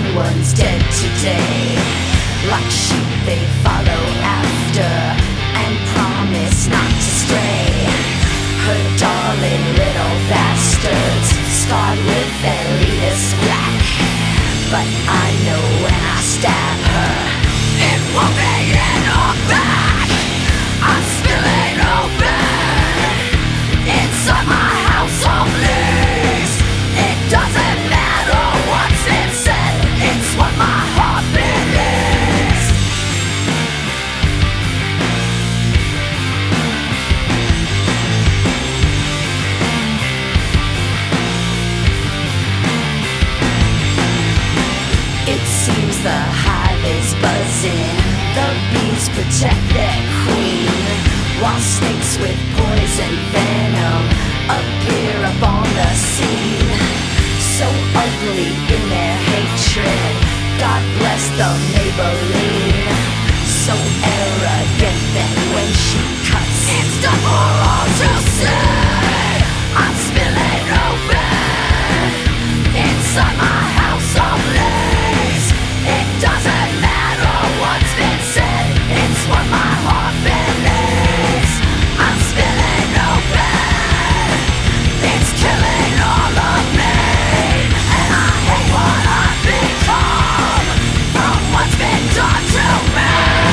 anyone's dead today. Like sheep they follow after and promise not to stray. Her darling little bastards scarred with their leaders black. But I know when I stab her, it won't be in her back. I'm spilling open inside my house of leaves. It doesn't matter what's been said, it's what my heart believes. It seems the hive is buzzing, the bees protect their queen, while snakes with poison venom appear upon the scene. So ugly in their hatred, God bless the Maybelline. So arrogant that when she cuts, it's done for all to see. I'm spilling open inside my house of leaves. It doesn't matter what's been said, it's what my heart believes. I'm spilling open, it's killing all of me, and I hate what I've become from what's been done to me.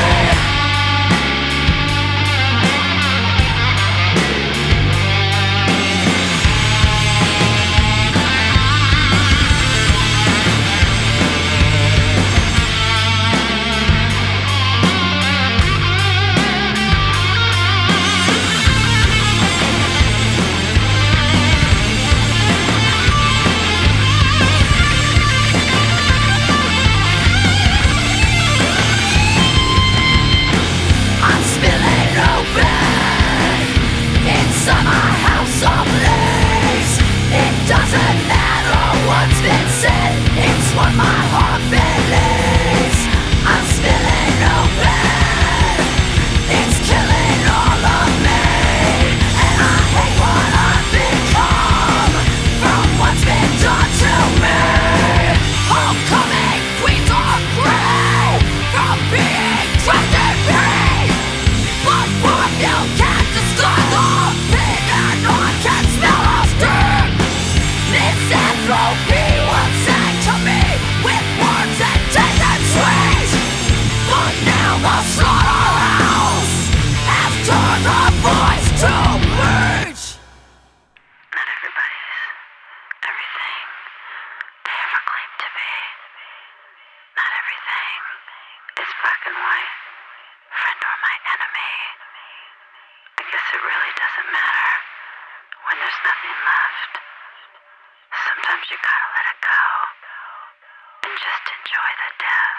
I'm spilling open inside my house of leaves. It doesn't matter what's been said, it's what my heart believes. I'm spilling open, it's killing all of me, and I hate what I've become from what's been done to me. Homecoming queens are free from being trusted me, but what you can't destroy the pig and I can smell a stink. Misanthropy once sang to me with words that tasted sweet, but now the slaughterhouse has turned her voice to meat. Not everybody's everything they ever claim to be. Not everything is black and white, friend or my enemy. I guess it really doesn't matter when there's nothing left. Sometimes you gotta let it go and just enjoy the death.